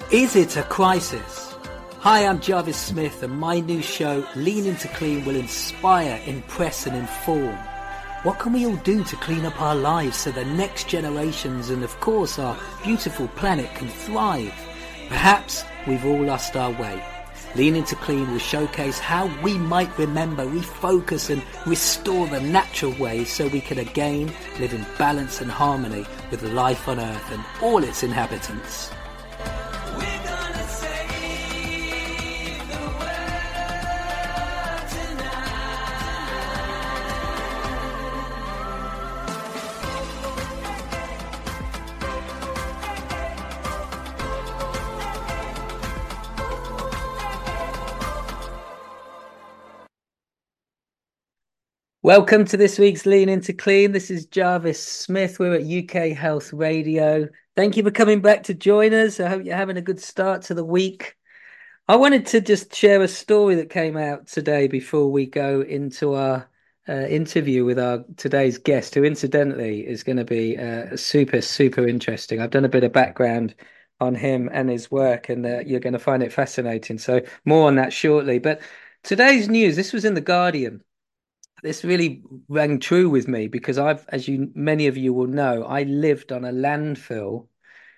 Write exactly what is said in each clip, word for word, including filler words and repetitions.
Is it a crisis? Hi, I'm Jarvis Smith, and my new show, Lean Into Clean, will inspire, impress and inform. What can we all do to clean up our lives so the next generations and, of course, our beautiful planet can thrive? Perhaps we've all lost our way. Lean Into Clean will showcase how we might remember, refocus and restore the natural ways so we can again live in balance and harmony with life on Earth and all its inhabitants. Welcome to this week's Lean Into Clean. This is Jarvis Smith. We're at U K Health Radio. Thank you for coming back to join us. I hope you're having a good start to the week. I wanted to just share a story that came out today before we go into our uh, interview with our today's guest, who incidentally is going to be uh, super, super interesting. I've done a bit of background on him and his work, and uh, you're going to find it fascinating. So more on that shortly. But today's news, this was in The Guardian. This really rang true with me because I've, as you, many of you will know, I lived on a landfill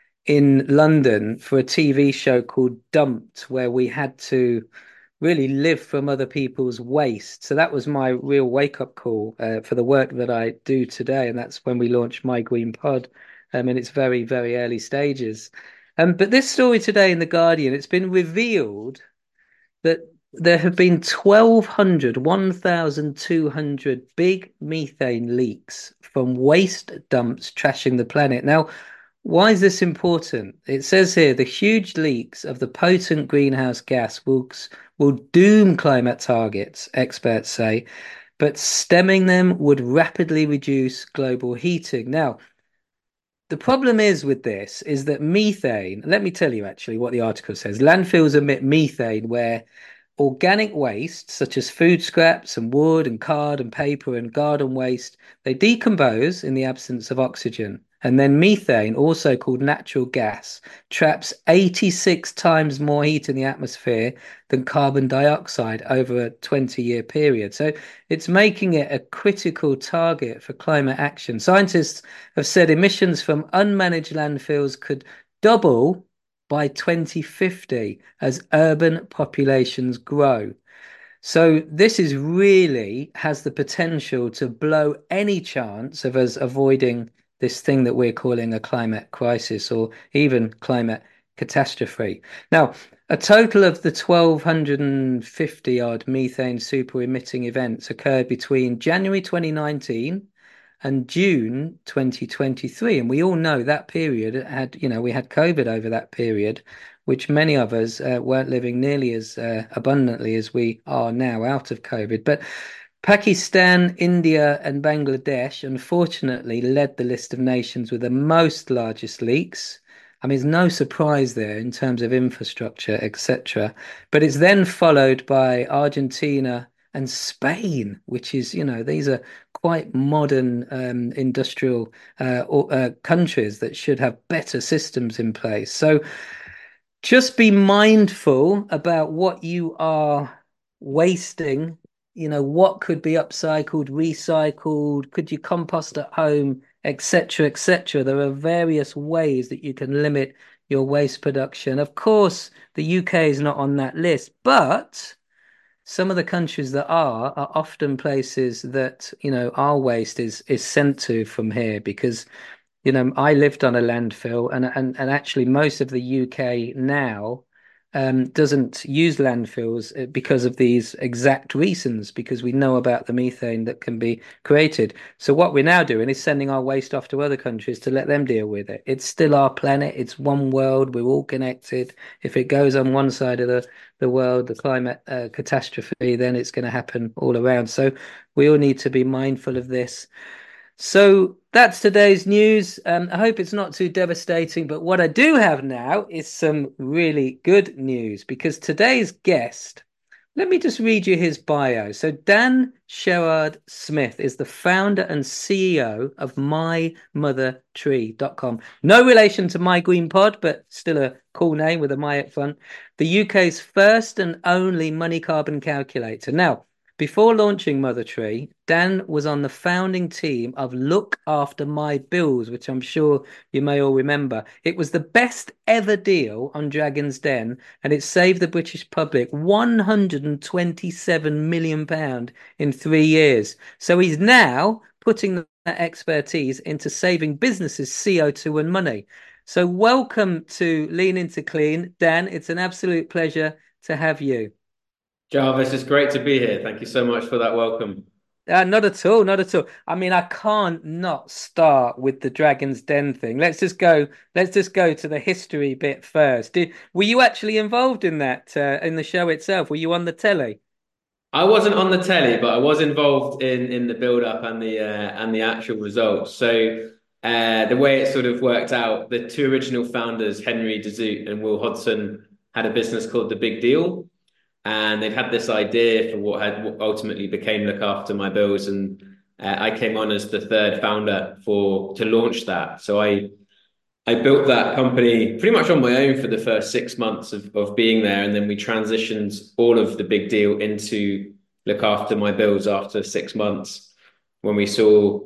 in London for a T V show called Dumped, where we had to really live from other people's waste. So that was my real wake-up call uh, for the work that I do today. And that's when we launched My Green Pod um, in its very, very early stages. Um, but this story today in The Guardian, it's been revealed that there have been twelve hundred, one thousand two hundred big methane leaks from waste dumps trashing the planet. Now, why is this important? It says here the huge leaks of the potent greenhouse gas will, will doom climate targets, experts say, but stemming them would rapidly reduce global heating. Now, the problem is with this is that methane, let me tell you actually what the article says. Landfills emit methane where organic waste, such as food scraps and wood and card and paper and garden waste, they decompose in the absence of oxygen. And then methane, also called natural gas, traps eighty-six times more heat in the atmosphere than carbon dioxide over a twenty-year period. So it's making it a critical target for climate action. Scientists have said emissions from unmanaged landfills could double by twenty fifty as urban populations grow. So this is really has the potential to blow any chance of us avoiding this thing that we're calling a climate crisis or even climate catastrophe. Now, a total of the twelve fifty odd methane super emitting events occurred between January twenty nineteen and June twenty twenty-three. And we all know that period had, you know, we had COVID over that period, which many of us uh, weren't living nearly as uh, abundantly as we are now out of COVID. But Pakistan, India, and Bangladesh, unfortunately, led the list of nations with the most largest leaks. I mean, there's no surprise there in terms of infrastructure, et cetera. But it's then followed by Argentina and Spain, which is, you know, these are quite modern um, industrial uh, or, uh, countries that should have better systems in place. So just be mindful about what you are wasting. You know, what could be upcycled, recycled, could you compost at home, et cetera, et cetera. There are various ways that you can limit your waste production. Of course, the U K is not on that list, but some of the countries that are are often places that, you know, our waste is is sent to from here because, you know, I lived on a landfill and and, and actually most of the U K now um, doesn't use landfills uh, because of these exact reasons, because we know about the methane that can be created. So what we're now doing is sending our waste off to other countries to let them deal with it. It's still our planet. It's one world. We're all connected. If it goes on one side of the, the world, the climate uh, catastrophe, then it's going to happen all around. So we all need to be mindful of this. So that's today's news. Um, I hope it's not too devastating, but what I do have now is some really good news because today's guest, Let me just read you his bio. So Dan Sherard Smith is the founder and C E O of my mother tree dot com. No relation to My Green Pod, but still a cool name with a my at front. The U K's first and only money carbon calculator. Now, before launching Mother Tree, Dan was on the founding team of Look After My Bills, which I'm sure you may all remember. It was the best ever deal on Dragon's Den, and it saved the British public one hundred twenty-seven million pounds in three years. So he's now putting that expertise into saving businesses C O two and money. So welcome to Lean Into Clean. Dan, it's an absolute pleasure to have you. Jarvis, it's great to be here. Thank you so much for that welcome. Uh, not at all, not at all. I mean, I can't not start with the Dragon's Den thing. Let's just go. Let's just go to the history bit first. Did were you actually involved in that uh, in the show itself? Were you on the telly? I wasn't on the telly, but I was involved in in the build up and the uh, and the actual results. So uh, the way it sort of worked out, the two original founders, Henry DeZoot and Will Hodson, had a business called The Big Deal, and they'd had this idea for what had what ultimately became Look After My Bills, and uh, I came on as the third founder for to launch that. So I I built that company pretty much on my own for the first six months of, of being there. And then we transitioned all of the Big Deal into Look After My Bills after six months when we saw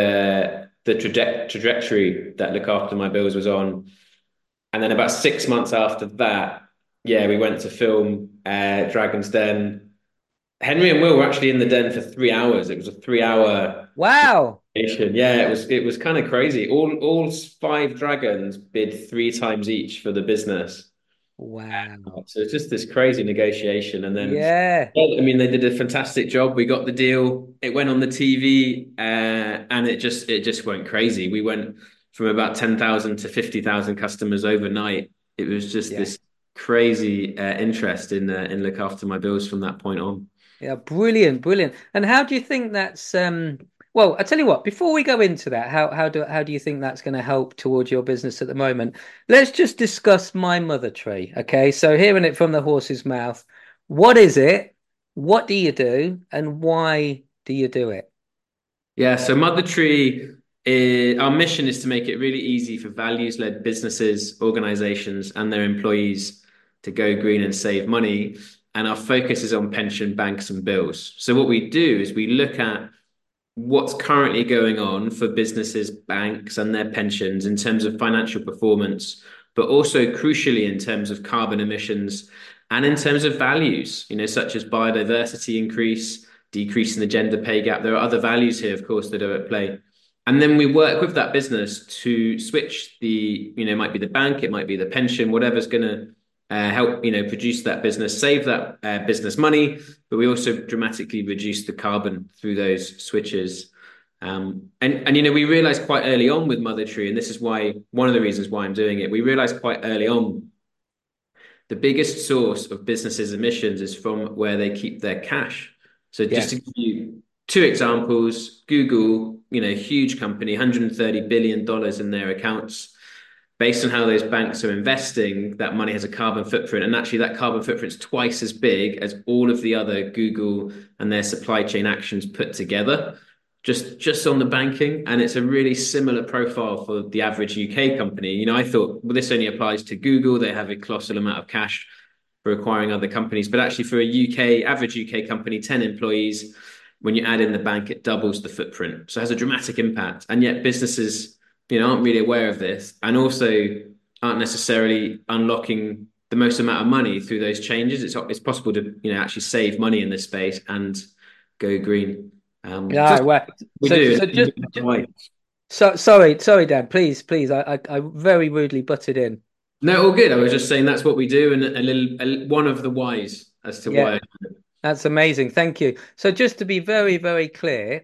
the the traje- trajectory that Look After My Bills was on. And then about six months after that, yeah, we went to film uh, Dragon's Den. Henry and Will were actually in the den for three hours. It was a three hour Wow, yeah, it was it was kind of crazy. All all five dragons bid three times each for the business. wow, So it's just this crazy negotiation. And then, yeah, well, I mean, they did a fantastic job. We got the deal. It went on the T V, uh, and it just it just went crazy. We went from about ten thousand to fifty thousand customers overnight. It was just yeah. this crazy uh, interest in uh, in Look After My Bills from that point on. Yeah, brilliant, brilliant. And how do you think that's um well, I tell you what, before we go into that, how how do how do you think that's going to help towards your business at the moment? Let's just discuss my mother tree. Okay. So hearing it from the horse's mouth, what is it? What do you do? And why do you do it? Yeah, so Mother Tree, is, our mission is to make it really easy for values-led businesses, organizations, and their employees to go green and save money. And our focus is on pension, banks, and bills. So what we do is we look at what's currently going on for businesses, banks, and their pensions in terms of financial performance, but also crucially in terms of carbon emissions and in terms of values, you know, such as biodiversity increase, decreasing the gender pay gap. There are other values here, of course, that are at play. And then we work with that business to switch the, you know, it might be the bank, it might be the pension, whatever's going to uh, help, you know, produce that business, save that uh, business money, but we also dramatically reduce the carbon through those switches. Um, and and you know, we realized quite early on with Mother Tree, and this is why one of the reasons why I'm doing it. We realized quite early on the biggest source of businesses' emissions is from where they keep their cash. So just Yeah. to give you two examples, Google, you know, huge company, one hundred thirty billion dollars in their accounts. Based on how those banks are investing, that money has a carbon footprint. And actually, that carbon footprint is twice as big as all of the other Google and their supply chain actions put together, just, just on the banking. And it's a really similar profile for the average U K company. You know, I thought, well, this only applies to Google. They have a colossal amount of cash for acquiring other companies. But actually, for a U K, average U K company, ten employees, when you add in the bank, it doubles the footprint. So it has a dramatic impact. And yet, businesses, you know, aren't really aware of this and also aren't necessarily unlocking the most amount of money through those changes. It's it's possible to, you know, actually save money in this space and go green. Um, Yeah, just well, we so do. so just, just so sorry, sorry, Dan, please, please. I, I I very rudely butted in. No, all good. I was just saying that's what we do, and a little a, one of the whys as to Yeah, why. that's amazing. Thank you. So just to be very, very clear,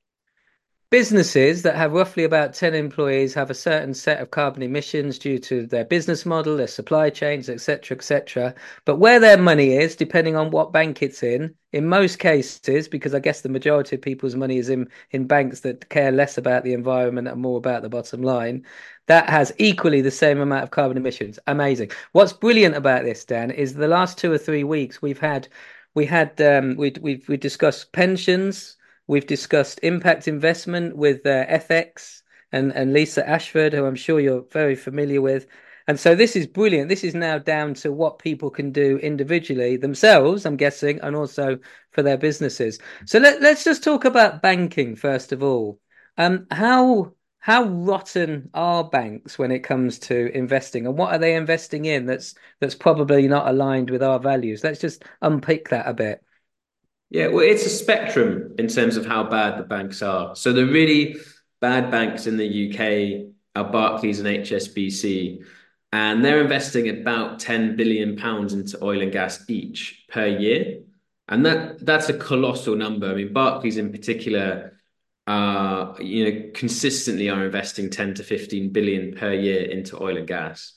businesses that have roughly about ten employees have a certain set of carbon emissions due to their business model, their supply chains, et cetera, et cetera. But where their money is, depending on what bank it's in, in most cases, because I guess the majority of people's money is in, in banks that care less about the environment and more about the bottom line, that has equally the same amount of carbon emissions. Amazing. What's brilliant about this, Dan, is the last two or three weeks we've had we had um, we we've we discussed pensions. We've discussed impact investment with uh, F X and and Lisa Ashford, who I'm sure you're very familiar with. And so this is brilliant. This is now down to what people can do individually themselves, I'm guessing, and also for their businesses. So let, let's just talk about banking first of all. Um, how how rotten are banks when it comes to investing, and what are they investing in that's that's probably not aligned with our values? Let's just unpick that a bit. Yeah, well, it's a spectrum in terms of how bad the banks are. So the really bad banks in the U K are Barclays and H S B C, and they're investing about ten billion pounds into oil and gas each per year. And that that's a colossal number. I mean, Barclays in particular uh, you know, consistently are investing ten to fifteen billion per year into oil and gas.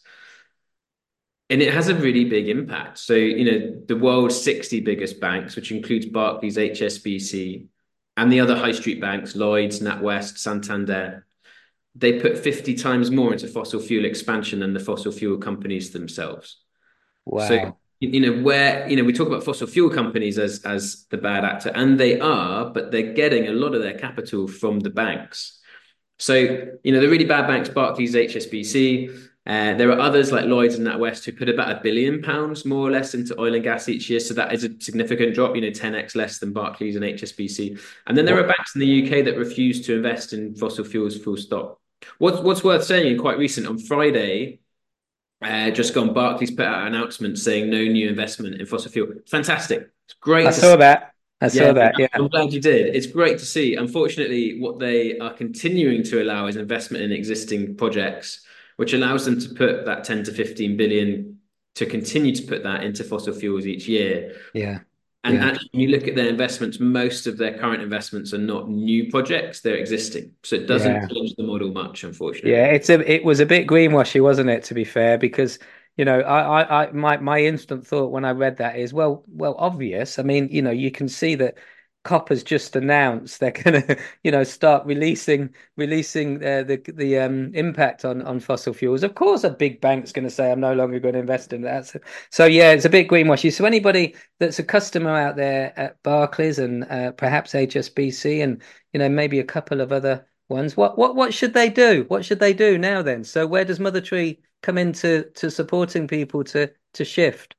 And it has a really big impact. So, you know, the world's sixty biggest banks, which includes Barclays, H S B C, and the other high street banks, Lloyds, NatWest, Santander, they put fifty times more into fossil fuel expansion than the fossil fuel companies themselves. So, Wow. you know, where, you know, we talk about fossil fuel companies as as the bad actor, and they are, but they're getting a lot of their capital from the banks. So, you know, the really bad banks, Barclays, H S B C, uh, there are others like Lloyds and NatWest who put about a billion pounds more or less into oil and gas each year. So that is a significant drop, you know, ten x less than Barclays and H S B C. And then there are What? banks in the U K that refuse to invest in fossil fuels full stop. What's, what's worth saying, quite recent, on Friday, uh, just gone, Barclays put out an announcement saying no new investment in fossil fuel. Fantastic. It's I great to saw see. that. I Yeah, saw that. Yeah. I'm glad you did. It's great to see. Unfortunately, what they are continuing to allow is investment in existing projects, which allows them to put that ten to fifteen billion to continue to put that into fossil fuels each year. Yeah. And Yeah. actually, when you look at their investments, most of their current investments are not new projects, they're existing. So it doesn't Yeah. change the model much, Yeah, unfortunately. it's a it was a bit greenwashy, wasn't it, to be fair? Because, you know, I, I, I my my instant thought when I read that is, well, well, obvious. I mean, you know, you can see that Copper's just announced they're gonna, you know, start releasing releasing uh, the the um impact on on fossil fuels. Of course, a big bank's going to say, I'm no longer going to invest in that. So, so yeah, it's a bit greenwashy. So anybody that's a customer out there at Barclays and uh, perhaps H S B C and, you know, maybe a couple of other ones. What what what should they do? What should they do now then? So where does Mother Tree come into to supporting people to to shift?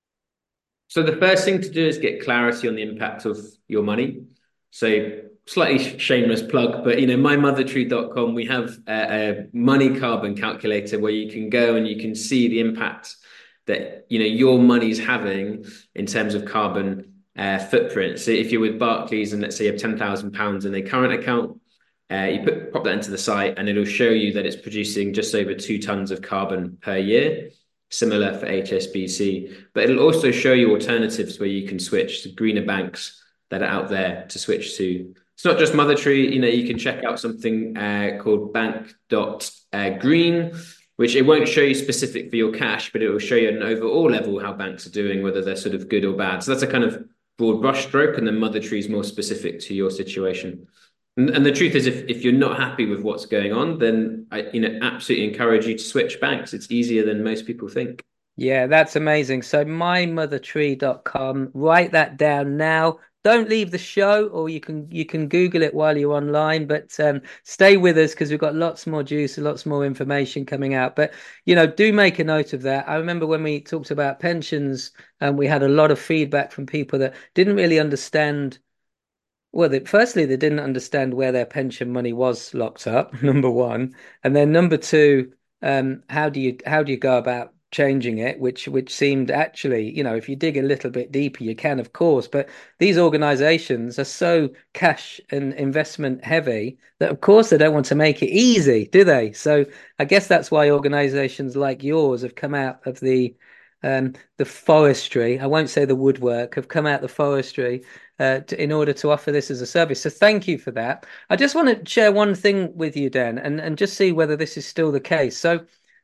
So the first thing to do is get clarity on the impact of your money. So slightly shameless plug, but you know, my mother tree dot com, we have a, a money carbon calculator where you can go and you can see the impact that you know your money's having in terms of carbon uh, footprint. So if you're with Barclays and let's say you have ten thousand pounds in a current account, uh, you put pop that into the site and it'll show you that it's producing just over two tons of carbon per year. Similar for H S B C, but it'll also show you alternatives where you can switch to greener banks that are out there to switch to. It's not just Mother Tree, you know, you can check out something uh, called bank dot green, which it won't show you specific for your cash, but it will show you at an overall level how banks are doing, whether they're sort of good or bad. So that's a kind of broad brushstroke, and then Mother Tree is more specific to your situation. And, and the truth is, if, if you're not happy with what's going on, then I, you know, absolutely encourage you to switch banks. It's easier than most people think. Yeah, that's amazing. So my mother tree dot com, write that down now. Don't leave the show, or you can you can Google it while you're online, but um, stay with us because we've got lots more juice and lots more information coming out. But you know, do make a note of that. I remember when we talked about pensions, and we had a lot of feedback from people that didn't really understand. Well, they, firstly, they didn't understand where their pension money was locked up, number one, and then number two, um, how do you how do you go about changing it? Which which seemed actually, you know, if you dig a little bit deeper, you can, of course, but these organizations are so cash and investment heavy that, of course, they don't want to make it easy, do they? So I guess that's why organizations like yours have come out of the um, the forestry. I won't say the woodwork, have come out the forestry uh, to, in order to offer this as a service. So thank you for that. I just want to share one thing with you, Dan, and, and just see whether this is still the case. So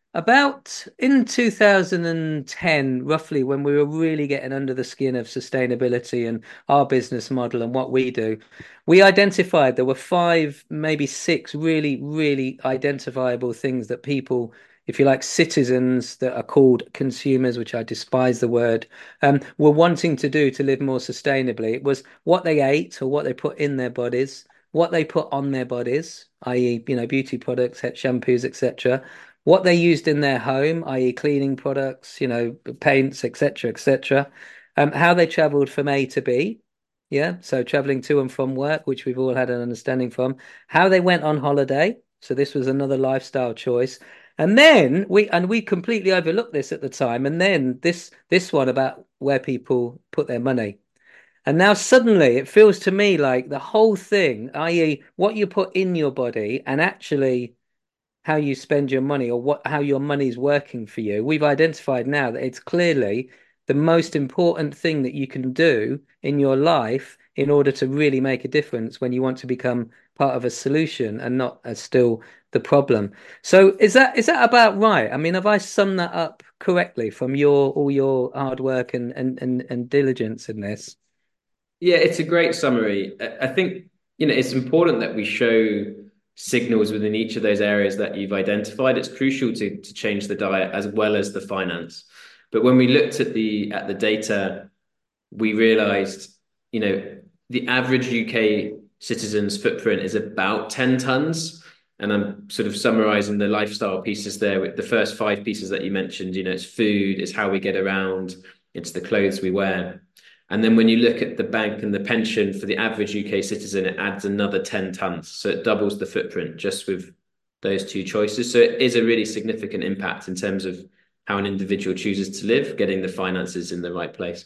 About in two thousand ten, roughly, when we were really getting under the skin of sustainability and our business model and what we do, we identified there were five, maybe six really, really identifiable things that people, if you like, citizens that are called consumers, which I despise the word, um, were wanting to do to live more sustainably. It was what they ate or what they put in their bodies, what they put on their bodies, that is, you know, beauty products, shampoos, et cetera, what they used in their home, that is cleaning products, you know, paints, et cetera, et cetera. Um, how they traveled from A to B. Yeah. So traveling to and from work, which we've all had an understanding from. How they went on holiday. So this was another lifestyle choice. And then we and we completely overlooked this at the time. And then this this one about where people put their money. And now suddenly it feels to me like the whole thing, that is what you put in your body and actually how you spend your money or what how your money's working for you. We've identified now that it's clearly the most important thing that you can do in your life in order to really make a difference when you want to become part of a solution and not as still the problem. So is that is that about right? I mean, have I summed that up correctly from your all your hard work and and and, and diligence in this? Yeah, it's a great summary. I I think, you know, it's important that we show signals within each of those areas that you've identified. It's crucial to, to change the diet as well as the finance. But when we looked at the at the data, we realized, you know, the average U K citizen's footprint is about ten tons. And I'm sort of summarizing the lifestyle pieces there with the first five pieces that you mentioned. You know, it's food, it's how we get around, it's the clothes we wear. And then when you look at the bank and the pension for the average U K citizen, it adds another ten tons. So it doubles the footprint just with those two choices. So it is a really significant impact in terms of how an individual chooses to live, getting the finances in the right place.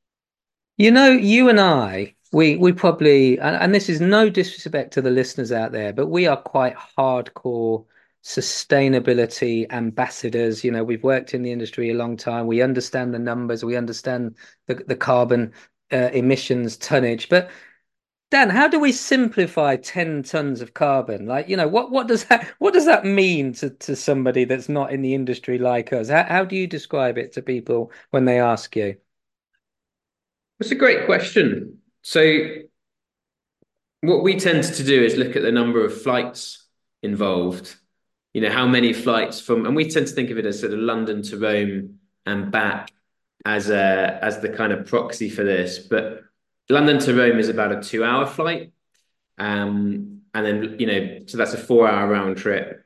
You know, you and I, we we probably, and, and this is no disrespect to the listeners out there, but we are quite hardcore sustainability ambassadors. You know, we've worked in the industry a long time. We understand the numbers, we understand the the carbon uh, emissions tonnage. But Dan, how do we simplify ten tons of carbon? Like, you know, what what does that what does that mean to to somebody that's not in the industry like us? How how do you describe it to people when they ask you? That's a great question. So what we tend to do is look at the number of flights involved, you know, how many flights from, and we tend to think of it as sort of London to Rome and back as a as the kind of proxy for this. But London to Rome is about a two hour flight. Um, and then, you know, so that's a four hour round trip.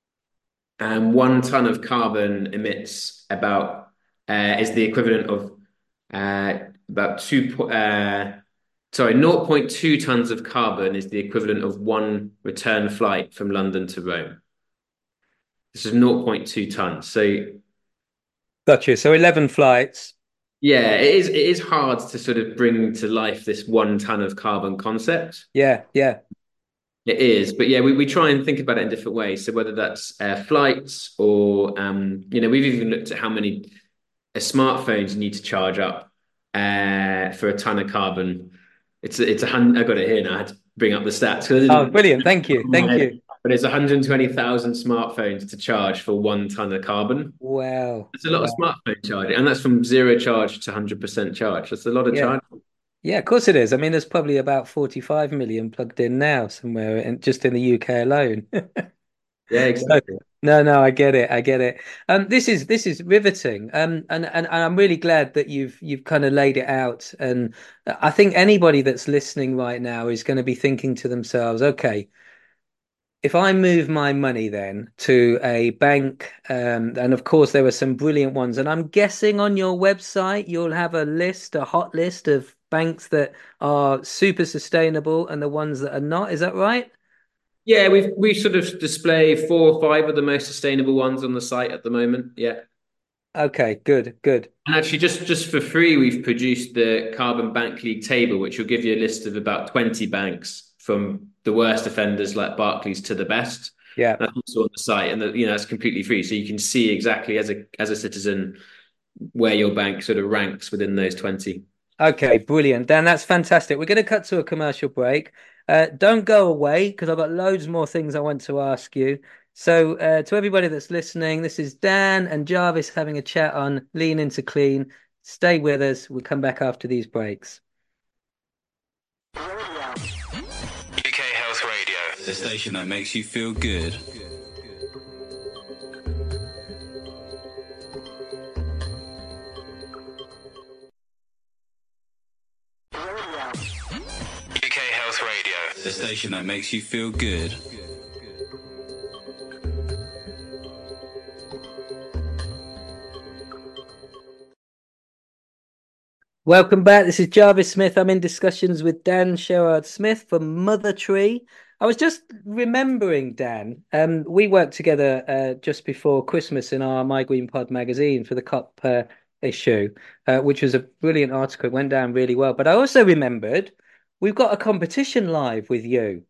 And one ton of carbon emits about uh, is the equivalent of uh, about two uh, sorry, zero point two tons of carbon is the equivalent of one return flight from London to Rome. This is zero point two tons. So Gotcha. So eleven flights. yeah, it is it is hard to sort of bring to life this one ton of carbon concept. Yeah, yeah. It is, but yeah, we, we try and think about it in different ways. So whether that's uh, flights or um, you know, we've even looked at how many uh, smartphones you need to charge up uh, for a ton of carbon. It's it's a hundred. I got it here now. I had to bring up the stats because I Oh, didn't. brilliant. Thank you. Thank you. But it's one hundred twenty thousand smartphones to charge for one ton of carbon. Wow. That's a lot of Wow. smartphone charging, and that's from zero charge to one hundred percent charge. That's a lot of Yeah. charge. Yeah, of course it is. I mean, there's probably about forty-five million plugged in now somewhere and just in the U K alone. Yeah, So exactly. no, no, I get it. I get it. Um, this is this is riveting. Um, and, and and I'm really glad that you've you've kind of laid it out. And I think anybody that's listening right now is going to be thinking to themselves, okay, if I move my money then to a bank, um, and of course there are some brilliant ones, and I'm guessing on your website you'll have a list, a hot list of banks that are super sustainable and the ones that are not. Is that right? Yeah, we've we sort of display four or five of the most sustainable ones on the site at the moment. Yeah. Okay, good, good. And actually, just just for free, we've produced the Carbon Bank League table, which will give you a list of about twenty banks from the worst offenders like Barclays to the best. Yeah. That's also on the site, and the, you know it's completely free, so you can see exactly as a as a citizen where your bank sort of ranks within those twenty. Okay, brilliant. Dan, that's fantastic. We're going to cut to a commercial break. Uh, don't go away because I've got loads more things I want to ask you. So, uh, to everybody that's listening, this is Dan and Jarvis having a chat on Lean into Clean. Stay with us. We'll come back after these breaks. U K Health Radio, the station that makes you feel good. U K Health Radio, the station that makes you feel good. Welcome back. This is Jarvis Smith. I'm in discussions with Dan Sherard Smith from Mother Tree. I was just remembering, Dan, um, we worked together uh, just before Christmas in our My Green Pod magazine for the COP uh, issue, uh, which was a brilliant article. It went down really well. But I also remembered we've got a competition live with you.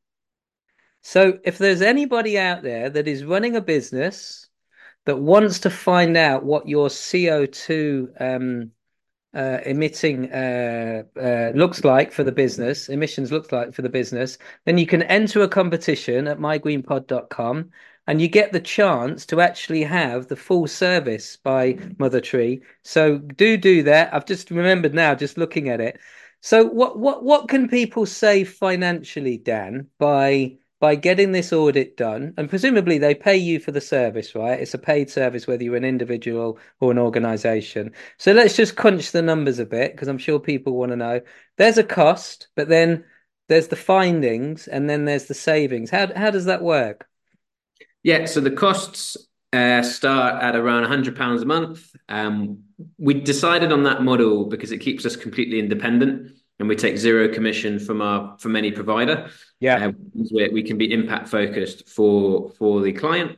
So if there's anybody out there that is running a business that wants to find out what your C O two um, uh, emitting uh, uh, looks like for the business, emissions looks like for the business, then you can enter a competition at my green pod dot com and you get the chance to actually have the full service by Mother Tree. So do do that. I've just remembered now, just looking at it. So what what what can people save financially, Dan, by by getting this audit done? And presumably they pay you for the service, right? It's a paid service, whether you're an individual or an organization. So let's just crunch the numbers a bit because I'm sure people want to know. There's a cost, but then there's the findings and then there's the savings. How how does that work? Yeah, so the costs uh, start at around one hundred pounds a month. Um, we decided on that model because it keeps us completely independent and we take zero commission from our from any provider. Yeah. Uh, we, we can be impact focused for for the client.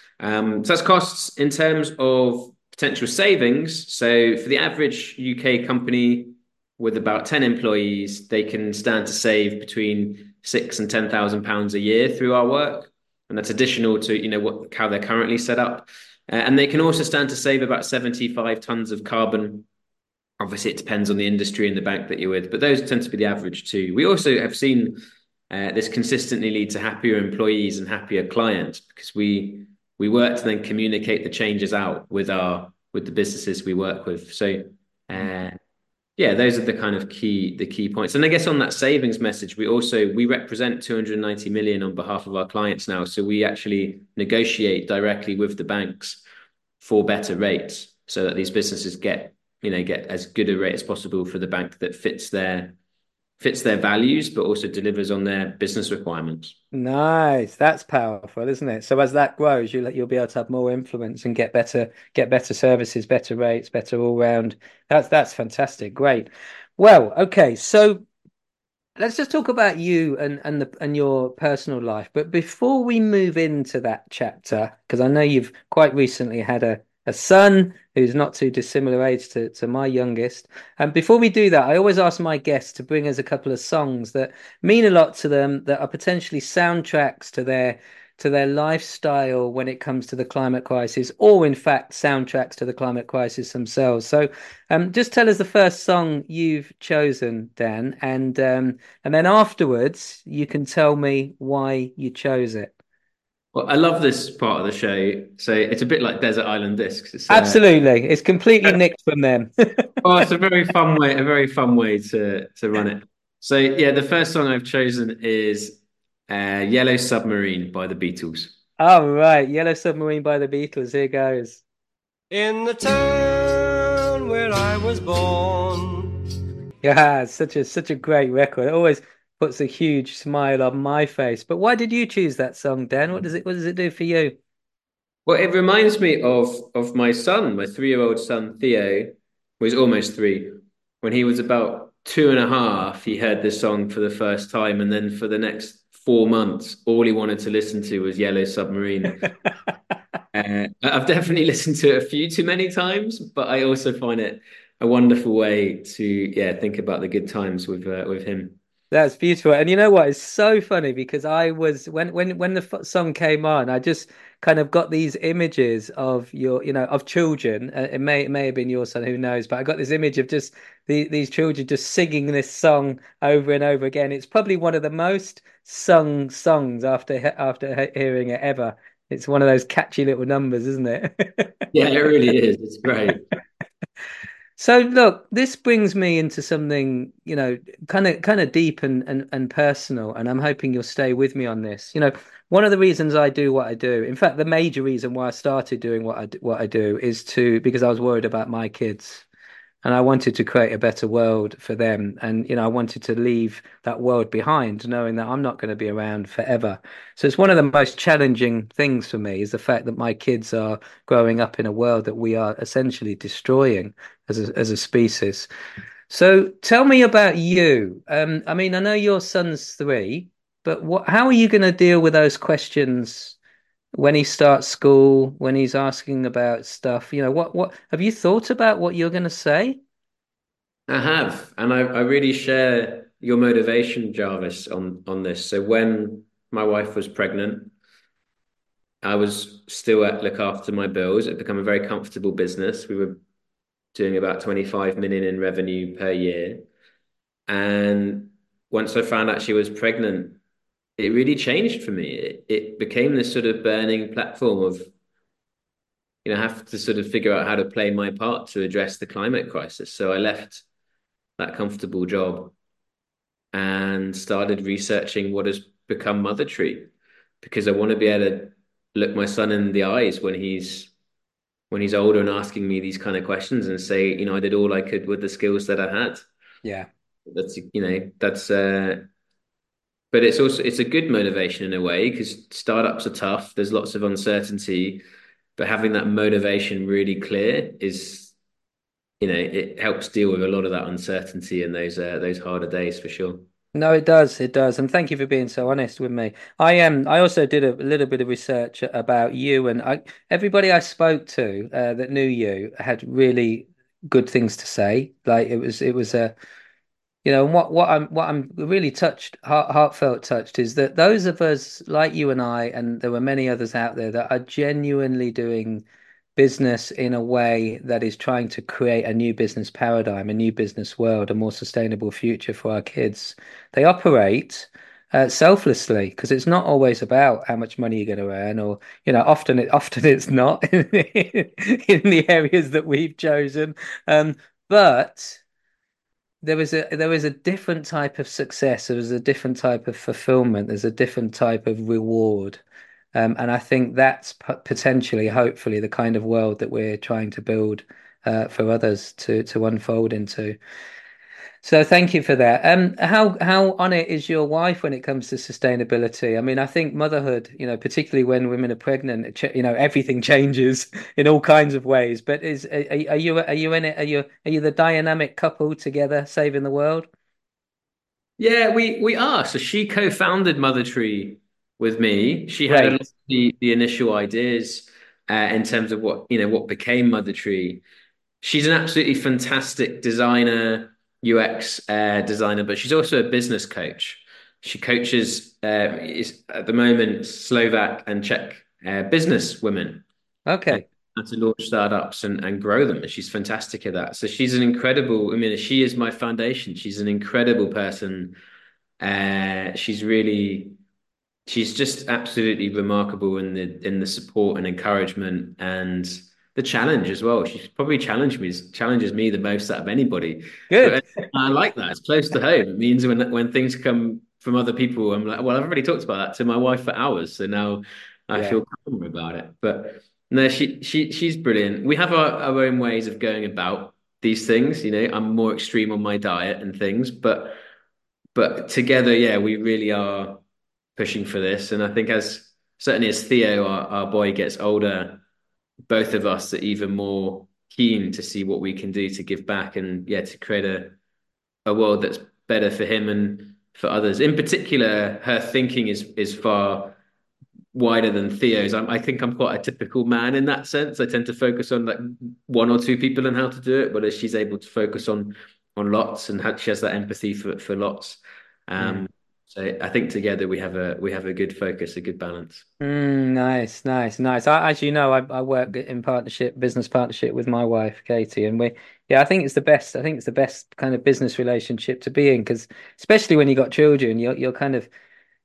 Um, so that's costs in terms of potential savings. So for the average U K company with about ten employees, they can stand to save between six and ten thousand pounds a year through our work, and that's additional to you know what how they're currently set up. Uh, and they can also stand to save about seventy-five tons of carbon. Obviously, it depends on the industry and the bank that you're with, but those tend to be the average too. We also have seen uh, this consistently lead to happier employees and happier clients because we we work to then communicate the changes out with our with the businesses we work with. So uh, yeah, those are the kind of key the key points. And I guess on that savings message, we also we represent two hundred ninety million on behalf of our clients now. So we actually negotiate directly with the banks for better rates so that these businesses get, you know, get as good a rate as possible for the bank that fits their fits their values, but also delivers on their business requirements. Nice. That's powerful, isn't it? So as that grows, you'll you'll be able to have more influence and get better get better services, better rates, better all round. That's that's fantastic. Great. Well, okay. So let's just talk about you and and the and your personal life. But before we move into that chapter, because I know you've quite recently had a a son who's not too dissimilar age to to my youngest. And before we do that, I always ask my guests to bring us a couple of songs that mean a lot to them, that are potentially soundtracks to their to their lifestyle when it comes to the climate crisis, or in fact soundtracks to the climate crisis themselves. So, um, just tell us the first song you've chosen, Dan, and um, and then afterwards you can tell me why you chose it. Well, I love this part of the show. So it's a bit like Desert Island Discs. It's uh, Absolutely, it's completely nicked from them. oh, it's a very fun way, a very fun way to to run it. So yeah, the first song I've chosen is uh, Yellow Submarine by the Beatles. All right, Yellow Submarine by the Beatles. Here goes. In the town where I was born. Yeah, it's such a such a great record. It always puts a huge smile on my face. But why did you choose that song, Dan? What does it what does it do for you? Well, it reminds me of of my son, my three-year-old son Theo, who was almost three. When he was about two and a half, he heard this song for the first time, and then for the next four months, all he wanted to listen to was Yellow Submarine. Uh, I've definitely listened to it a few too many times, but I also find it a wonderful way to yeah think about the good times with uh, with him. That's beautiful. And you know what? It's so funny because I was when when when the f- song came on, I just kind of got these images of your, you know, of children. Uh, it may it may have been your son, who knows? But I got this image of just the, these children just singing this song over and over again. It's probably one of the most sung songs after he- after he- hearing it ever. It's one of those catchy little numbers, isn't it? Yeah, it really is. It's great. So look, this brings me into something, you know, kind of kind of deep and, and and personal, and I'm hoping you'll stay with me on this. You know, one of the reasons I do what I do, in fact, the major reason why I started doing what I d- what I do is to because I was worried about my kids. And I wanted to create a better world for them. And, you know, I wanted to leave that world behind, knowing that I'm not going to be around forever. So it's one of the most challenging things for me is the fact that my kids are growing up in a world that we are essentially destroying as a, as a species. So tell me about you. Um, I mean, I know your son's three, but what, how are you going to deal with those questions when he starts school, when he's asking about stuff, you know, what what have you thought about what you're going to say? I have, and I, I really share your motivation, Jarvis, on on this. So when my wife was pregnant, I was still at look after my bills. It had become a very comfortable business. We were doing about twenty-five million in revenue per year. And once I found out she was pregnant, it really changed for me. It, it became this sort of burning platform of, you know, I have to sort of figure out how to play my part to address the climate crisis. So I left that comfortable job and started researching what has become Mother Tree because I want to be able to look my son in the eyes when he's when he's older and asking me these kind of questions and say, you know, I did all I could with the skills that I had. Yeah. That's, you know, that's uh but it's also it's a good motivation in a way because startups are tough. There's lots of uncertainty, but having that motivation really clear is, you know, it helps deal with a lot of that uncertainty and those uh, those harder days for sure. No, it does. It does. And thank you for being so honest with me. I am. I also did a, little bit of research about you, and I, everybody I spoke to uh, that knew you had really good things to say. Like it was, it was a, you know, and what what I'm what I'm really touched, heart, heartfelt touched is that those of us like you and I, and there were many others out there that are genuinely doing business in a way that is trying to create a new business paradigm, a new business world, a more sustainable future for our kids. They operate uh, selflessly because it's not always about how much money you're going to earn, or you know, often it often it's not in the areas that we've chosen. Um, but there was a there was a different type of success. There was a different type of fulfillment. There's a different type of reward. Um, and I think that's p potentially, hopefully, the kind of world that we're trying to build uh, for others to to unfold into. So thank you for that. Um, how how on it is your wife when it comes to sustainability? I mean, I think motherhood, you know, particularly when women are pregnant, it ch you know, everything changes in all kinds of ways. But is are, are you are you in it? Are you are you the dynamic couple together saving the world? Yeah, we we are. So she co-founded Mother Tree with me. She had a lot of Great. the, the initial ideas uh, in terms of what, you know, what became Mother Tree. She's an absolutely fantastic designer, U X uh, designer, but she's also a business coach. She coaches uh, is at the moment Slovak and Czech uh, business women and Okay. how to launch startups and, and grow them. And she's fantastic at that. So she's an incredible, I mean, she is my foundation. She's an incredible person. Uh, she's really, she's just absolutely remarkable in the in the support and encouragement and the challenge as well. She's probably challenged me, challenges me the most out of anybody. Good. But I like that. It's close to home. It means when when things come from other people, I'm like, well, I've already talked about that to my wife for hours, so now I Yeah. feel calmer about it. But no, she she she's brilliant. We have our, our own ways of going about these things. You know, I'm more extreme on my diet and things, but but together, yeah, we really are pushing for this. And I think as certainly as Theo, our, our boy, gets older, both of us are even more keen to see what we can do to give back and yeah, to create a, a world that's better for him and for others. In particular, her thinking is is far wider than Theo's. I'm, I think I'm quite a typical man in that sense. I tend to focus on like one or two people and how to do it, whereas she's able to focus on on lots and how, she has that empathy for for lots. Mm. Um, so I think together we have a we have a good focus, a good balance. Mm, nice, nice, nice. I, as you know, I, I work in partnership, business partnership with my wife, Katie, and we, yeah, I think it's the best. I think it's the best kind of business relationship to be in because, especially when you got children, you're you're kind of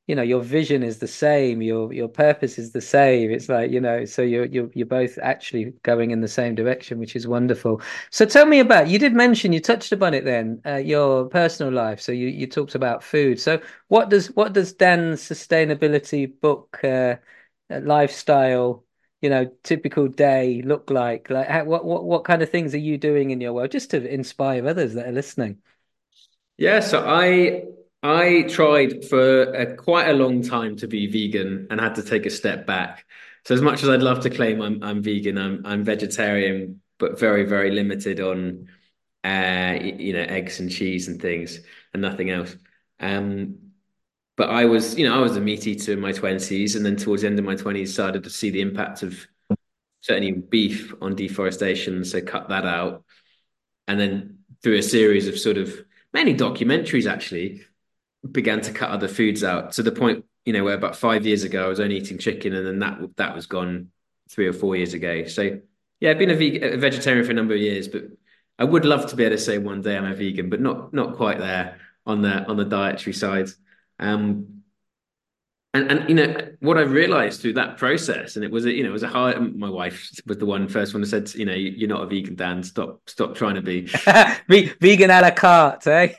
you know, your vision is the same, your your purpose is the same. It's like, you know, so you're you're you're both actually going in the same direction, which is wonderful. So tell me about, you did mention, you touched upon it then, uh, your personal life. So you you talked about food. So what does what does Dan's sustainability book, uh, uh, lifestyle, you know, typical day look like? Like how, what what what kind of things are you doing in your world just to inspire others that are listening? Yeah, so I I tried for a, quite a long time to be vegan and had to take a step back. So as much as I'd love to claim I'm I'm vegan, I'm I'm vegetarian, but very, very limited on uh y- you know eggs and cheese and things and nothing else. Um, but I was, you know, I was a meat eater in my twenties, and then towards the end of my twenties started to see the impact of certainly beef on deforestation, so cut that out. And then through a series of sort of mainly documentaries actually began to cut other foods out to the point, you know, where about five years ago I was only eating chicken, and then that that was gone three or four years ago. So yeah, I've been a, vegan, a vegetarian for a number of years, but I would love to be able to say one day I'm a vegan, but not not quite there on the on the dietary side. Um, and and you know what I realized through that process, and it was a, you know it was a hard. My wife was the one first one who said, you know, you're not a vegan, Dan. Stop stop trying to be. Ve- Vegan à la carte, eh?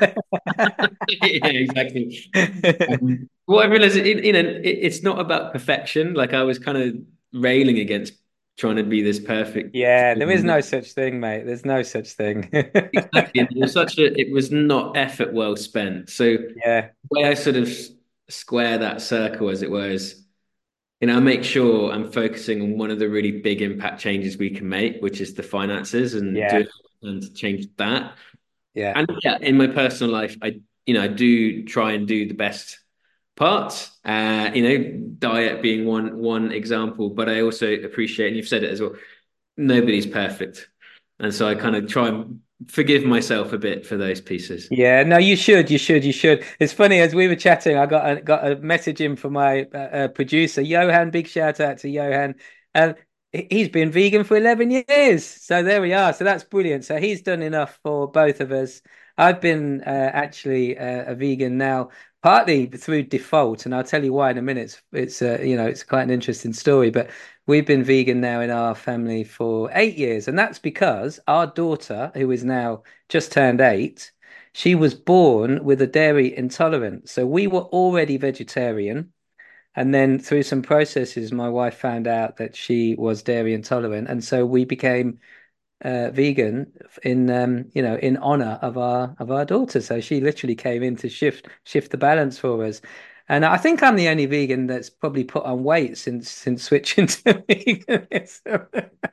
Yeah, exactly. Um, well, I realized it, you know it, it's not about perfection. Like I was kind of railing against trying to be this perfect. Yeah, there is no such thing, mate. There's no such thing. Exactly. And it was such a it was not effort well spent. So the Yeah, way I sort of square that circle, as it were, is you know I make sure I'm focusing on one of the really big impact changes we can make, which is the finances, and yeah, do and to change that. yeah, And yeah, in my personal life, I you know I do try and do the best parts. Uh, you know, diet being one one example, but I also appreciate, and you've said it as well, nobody's perfect, and so I kind of try and forgive myself a bit for those pieces. yeah. No, you should, you should, you should. It's funny as we were chatting, I got a, got a message in from my uh, uh, producer, Johan. Big shout out to Johan, and he- he's been vegan for eleven years. So there we are. So that's brilliant. So he's done enough for both of us. I've been uh, actually uh, a vegan now, partly through default, and I'll tell you why in a minute. It's, it's uh, you know, it's quite an interesting story, but we've been vegan now in our family for eight years, and that's because our daughter, who is now just turned eight, she was born with a dairy intolerance. So we were already vegetarian. And then through some processes, my wife found out that she was dairy intolerant. And so we became uh, vegan in um, you know, in honor of our of our daughter. So she literally came in to shift shift the balance for us. And I think I'm the only vegan that's probably put on weight since since switching to veganism.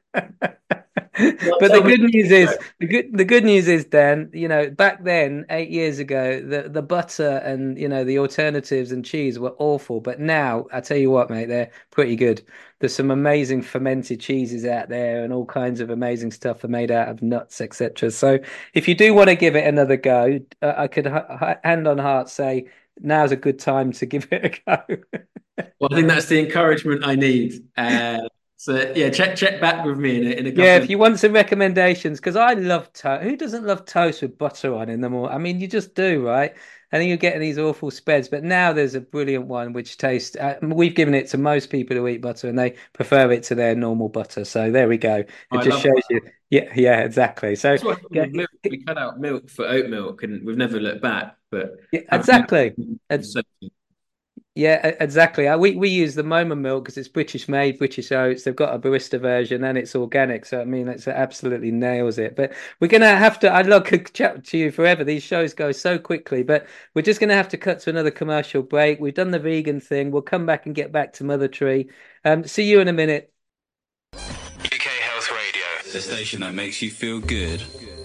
Well, But the tell me. good news is the good the good news is, Dan, you know, back then, eight years ago, the the butter and, you know, the alternatives and cheese were awful. But now, I tell you what, mate, they're pretty good. There's some amazing fermented cheeses out there, and all kinds of amazing stuff are made out of nuts, et cetera. So if you do want to give it another go, uh, I could h hand on heart say now's a good time to give it a go. Well, I think that's the encouragement I need. Uh, so yeah, check check back with me in a, in a Yeah, couple if of. you want some recommendations, because I love toast. Who doesn't love toast with butter on in the morning? I mean, you just do, right? And then you're getting these awful spreads. But now there's a brilliant one which tastes. Uh, we've given it to most people who eat butter, and they prefer it to their normal butter. So there we go. Oh, It I just love shows that. you. Yeah, yeah, exactly. So That's what happened yeah, with milk. We cut out milk for oat milk, and we've never looked back. But yeah, having exactly. milk is so. Yeah, e- exactly. Uh, We we use the Moma milk because it's British made, British oats. They've got a barista version and it's organic. So I mean, it's it absolutely nails it. But we're gonna have to. I'd love to chat to you forever. These shows go so quickly, but we're just gonna have to cut to another commercial break. We've done the vegan thing. We'll come back and get back to Mother Tree. Um, see you in a minute. U K Health Radio, the station that makes you feel good.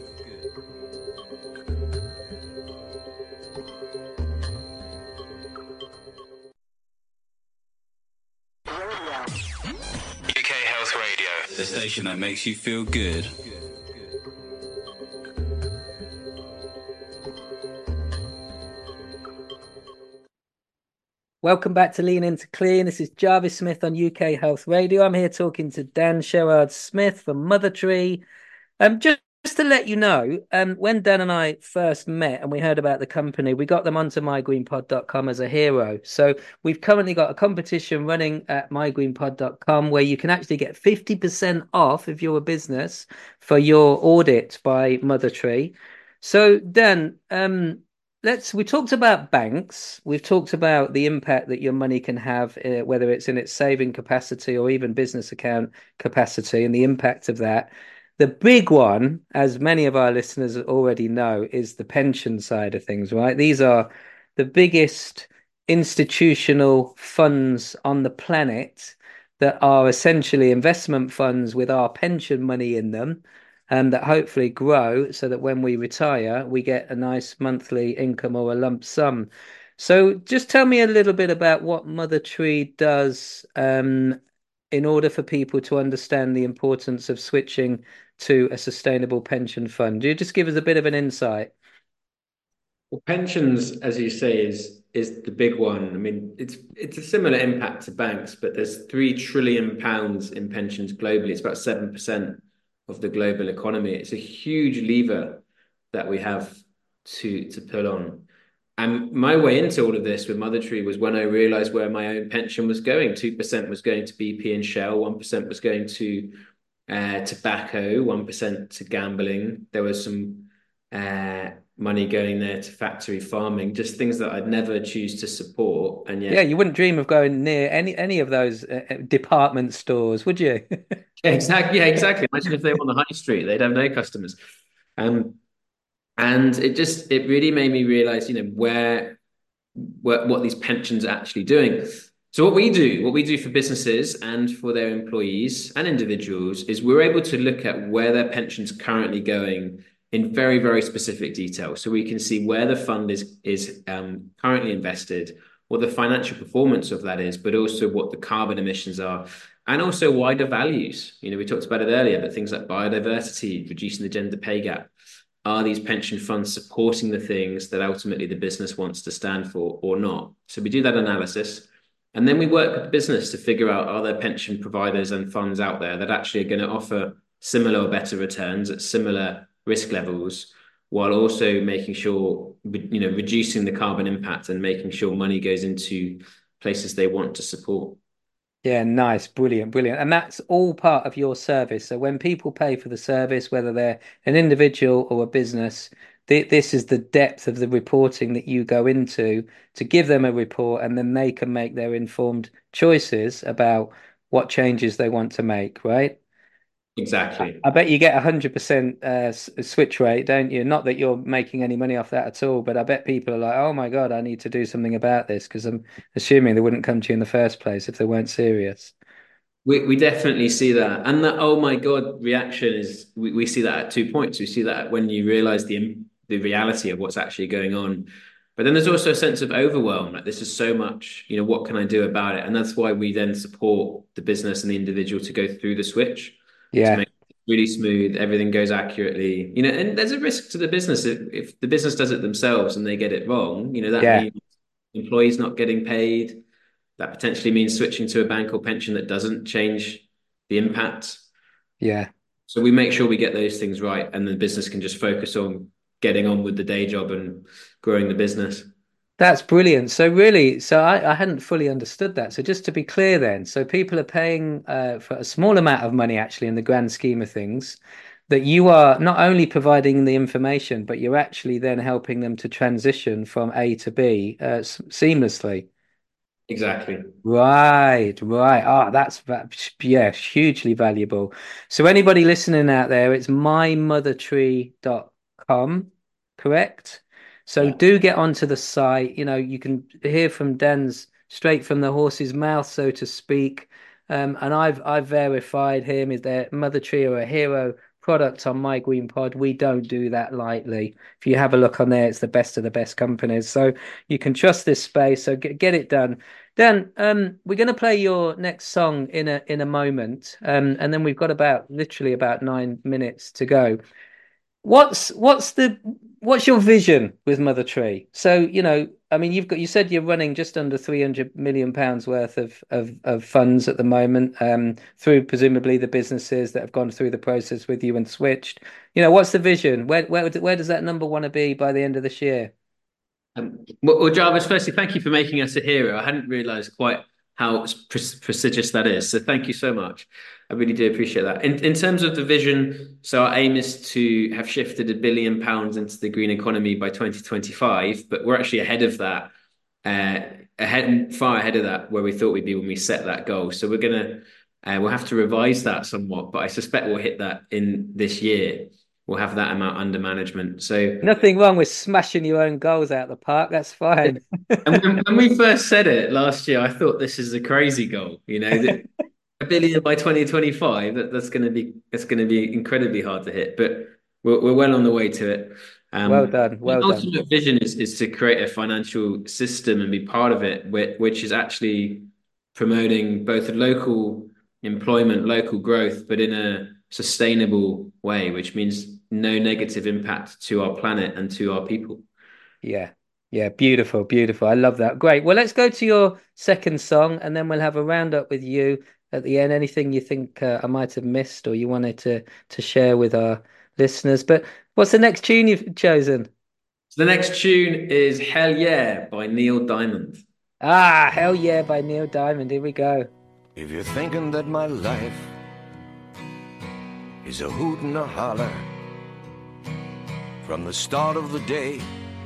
U K Health Radio, the station that makes you feel good. Welcome back to Lean Into Clean. This is Jarvis Smith on U K Health Radio. I'm here talking to Dan Sherrard Smith from Mother Tree. Um, just to let you know, um, when Dan and I first met and we heard about the company, we got them onto my green pod dot com as a hero. So we've currently got a competition running at my green pod dot com where you can actually get fifty percent off if you're a business for your audit by Mother Tree. So Dan, um, let's we talked about banks. We've talked about the impact that your money can have, uh, whether it's in its saving capacity or even business account capacity, and the impact of that. The big one, as many of our listeners already know, is the pension side of things, right? These are the biggest institutional funds on the planet that are essentially investment funds with our pension money in them, and that hopefully grow so that when we retire, we get a nice monthly income or a lump sum. So just tell me a little bit about what Mother Tree does, um, in order for people to understand the importance of switching to a sustainable pension fund. Do you just give us a bit of an insight? Well, pensions, as you say, is is the big one. I mean, it's it's a similar impact to banks, but there's three trillion pounds in pensions globally. It's about seven percent of the global economy. It's a huge lever that we have to to pull on. And my way into all of this with Mother Tree was when I realized where my own pension was going. two percent was going to B P and Shell, one percent was going to uh, tobacco, one percent to gambling. There was some uh, money going there to factory farming, just things that I'd never choose to support. And Yeah, yet, you wouldn't dream of going near any any of those uh, uh, department stores, would you? yeah, exactly. Yeah, exactly. Imagine if they were on the high street, they'd have no customers. Um, and it just, it really made me realize, you know, where, where, what these pensions are actually doing. So what we do, what we do for businesses and for their employees and individuals is we're able to look at where their pension's currently going in very, very specific detail. So we can see where the fund is is um, currently invested, what the financial performance of that is, but also what the carbon emissions are, and also wider values. You know, we talked about it earlier, but things like biodiversity, reducing the gender pay gap. Are these pension funds supporting the things that ultimately the business wants to stand for or not? So we do that analysis. And then we work with the business to figure out, are there pension providers and funds out there that actually are going to offer similar or better returns at similar risk levels, while also making sure, you know, reducing the carbon impact and making sure money goes into places they want to support. Yeah, nice, brilliant, brilliant. And that's all part of your service. So when people pay for the service, whether they're an individual or a business, th this is the depth of the reporting that you go into to give them a report, and then they can make their informed choices about what changes they want to make, right? Exactly. I bet you get a hundred percent uh, switch rate, don't you? Not that you're making any money off that at all, but I bet people are like, "Oh my God, I need to do something about this," because I'm assuming they wouldn't come to you in the first place if they weren't serious. We we definitely see that. And that oh my God reaction is we, we see that at two points. We see that when you realize the the reality of what's actually going on. But then there's also a sense of overwhelm. Like this is so much, you know, what can I do about it? And that's why we then support the business and the individual to go through the switch to Yeah, make it really smooth, everything goes accurately. You know, and there's a risk to the business if, if the business does it themselves and they get it wrong, you know, that yeah, means employees not getting paid. That potentially means switching to a bank or pension that doesn't change the impact. yeah. So we make sure we get those things right, and the business can just focus on getting on with the day job and growing the business. That's brilliant. So really, so I, I hadn't fully understood that. So just to be clear then, so people are paying uh, for a small amount of money actually in the grand scheme of things, that you are not only providing the information, but you're actually then helping them to transition from A to B uh, s- seamlessly. Exactly. Right, right. Ah, that's va- yeah, hugely valuable. So anybody listening out there, it's my mother tree dot com, correct? So Yeah. do get onto the site. You know, you can hear from Dan's straight from the horse's mouth, so to speak. Um, and I've I've verified him. Is their Mother Tree or a hero product on My Green Pod? We don't do that lightly. If you have a look on there, it's the best of the best companies. So you can trust this space. So get, get it done. Dan, um, we're going to play your next song in a in a moment, um, and then we've got about literally about nine minutes to go. What's what's the what's your vision with Mother Tree? So, you know, I mean, you've got you said you're running just under three hundred million pounds worth of, of of funds at the moment, um, through presumably the businesses that have gone through the process with you and switched. You know, what's the vision? Where where where does that number want to be by the end of this year? Um, well, well, Jarvis, firstly, thank you for making us a hero. I hadn't realised quite how pre- prestigious that is. So thank you so much. I really do appreciate that. In in terms of the vision, so our aim is to have shifted a billion pounds into the green economy by twenty twenty-five, but we're actually ahead of that, uh, ahead far ahead of that where we thought we'd be when we set that goal. So we're gonna uh, we'll have to revise that somewhat, but I suspect we'll hit that in this year. We'll have that amount under management. So. Nothing wrong with smashing your own goals out the park. That's fine. And when, when we first said it last year, I thought this is a crazy goal. You know, that a billion by twenty twenty-five. That, that's going to be that's going to be incredibly hard to hit, but we're we're well on the way to it. Well Um, done. the Well done. ultimate vision is is to create a financial system and be part of it, which, which is actually promoting both local employment, local growth, but in a sustainable way, which means no negative impact to our planet and to our people. Yeah. Yeah, beautiful, beautiful. I love that. Great. Well, let's go to your second song and then we'll have a roundup with you at the end. Anything you think uh, I might have missed or you wanted to to share with our listeners. But what's the next tune you've chosen? So the next tune is Hell Yeah by Neil Diamond. Ah, Hell Yeah by Neil Diamond. Here we go. If you're thinking that my life is a hoot and a holler from the start of the day.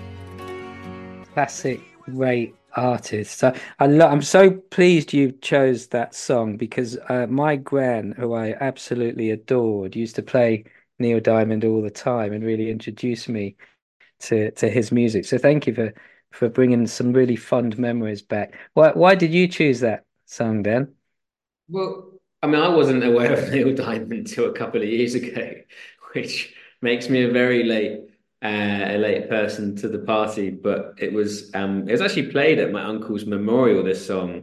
Classic, great artist. So I lo I'm so pleased you chose that song because uh, my gran, who I absolutely adored, used to play Neil Diamond all the time and really introduced me to to his music. So thank you for for bringing some really fond memories back. Why why did you choose that song, Dan? Well, I mean, I wasn't aware of Neil Diamond until a couple of years ago, which makes me a very late uh, a late person to the party. But it was um, it was actually played at my uncle's memorial, this song,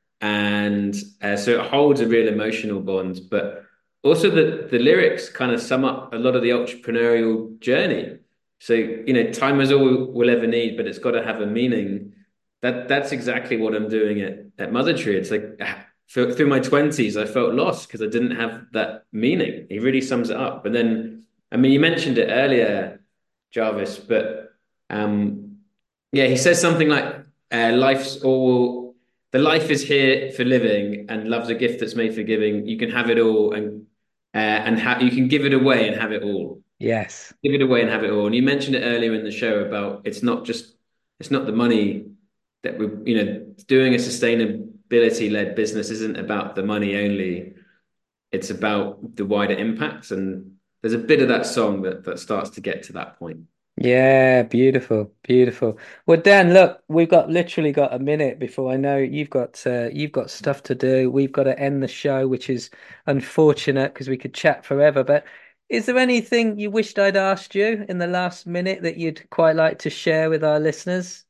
and uh, so it holds a real emotional bond. But also the the lyrics kind of sum up a lot of the entrepreneurial journey. So, you know, time is all we'll ever need, but it's got to have a meaning. That that's exactly what I'm doing at at Mother Tree. It's like ah, through, through my twenties, I felt lost because I didn't have that meaning. He really sums it up. And then, I mean, you mentioned it earlier, Jarvis, but um, yeah, he says something like, uh, "Life's all the life is here for living, and love's a gift that's made for giving. You can have it all, and uh, and ha you can give it away and have it all." Yes. Give it away and have it all. And you mentioned it earlier in the show about it's not just it's not the money that we you know doing a sustainability led business isn't about the money only. It's about the wider impacts. And there's a bit of that song that that starts to get to that point. Yeah, beautiful, beautiful. Well, Dan, look, we've got literally got a minute before I know you've got uh, you've got stuff to do. We've got to end the show, which is unfortunate because we could chat forever. But is there anything you wished I'd asked you in the last minute that you'd quite like to share with our listeners?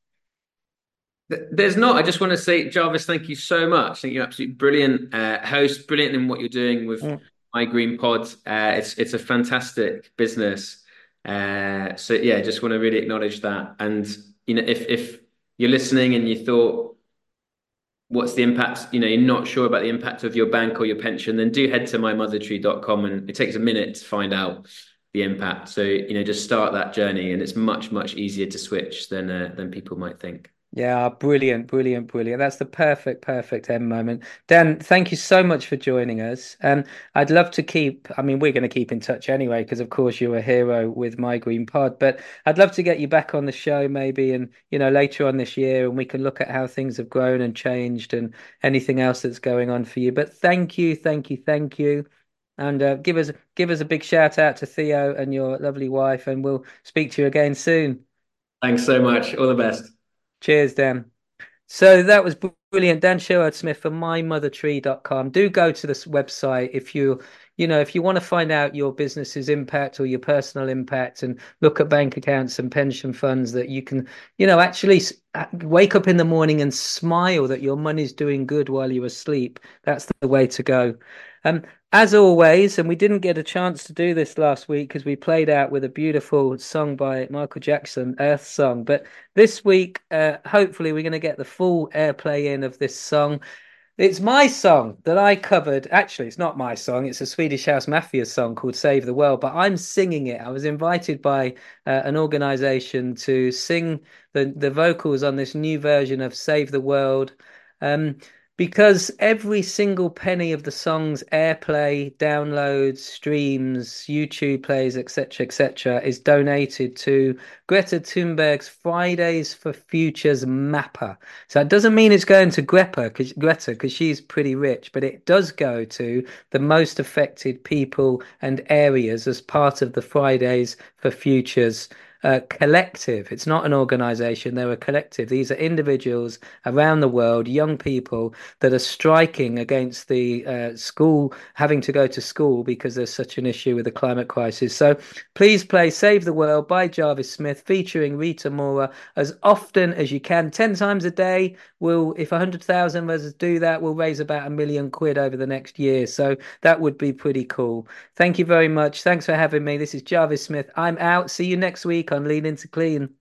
There's not. I just want to say, Jarvis, thank you so much. I think you're absolutely brilliant uh, host, brilliant in what you're doing with Mm. My Green Pod. Uh, it's it's a fantastic business. Uh, so yeah, just want to really acknowledge that. And you know, if if you're listening and you thought, what's the impact? You know, you're not sure about the impact of your bank or your pension, then do head to my mother tree dot com and it takes a minute to find out the impact. So you know, just start that journey, and it's much much easier to switch than uh, than people might think. Yeah, brilliant, brilliant, brilliant. That's the perfect, perfect end moment. Dan, thank you so much for joining us. And I'd love to keep, I mean, we're going to keep in touch anyway, because of course you're a hero with My Green Pod, but I'd love to get you back on the show maybe and, you know, later on this year and we can look at how things have grown and changed and anything else that's going on for you. But thank you, thank you, thank you. And uh, give us give us a big shout out to Theo and your lovely wife, and we'll speak to you again soon. Thanks so much. All the best. Cheers, Dan. So that was brilliant. Dan Sherrod Smith from my mother tree dot com. Do go to this website if you, you know, if you want to find out your business's impact or your personal impact and look at bank accounts and pension funds that you can, you know, actually wake up in the morning and smile that your money's doing good while you're asleep. That's the way to go. Um, As always, and we didn't get a chance to do this last week because we played out with a beautiful song by Michael Jackson, Earth Song. But this week, uh, hopefully, we're going to get the full airplay in of this song. It's my song that I covered. Actually, it's not my song. It's a Swedish House Mafia song called Save the World, but I'm singing it. I was invited by uh, an organization to sing the, the vocals on this new version of Save the World. Um, because every single penny of the song's airplay, downloads, streams, YouTube plays, et cetera, et cetera, is donated to Greta Thunberg's Fridays for Futures mapper. So it doesn't mean it's going to Greta because Greta, because she's pretty rich, but it does go to the most affected people and areas as part of the Fridays for Futures uh, collective. It's not an organization, they're a collective. These are individuals around the world, young people that are striking against the uh, school, having to go to school because there's such an issue with the climate crisis. So please play Save the World by Jarvis Smith featuring Rita Mora as often as you can, ten times a day. We'll, if one hundred thousand of us do that, we'll raise about a million quid over the next year. So that would be pretty cool. Thank you very much. Thanks for having me. This is Jarvis Smith. I'm out. See you next week on Lean Into Clean.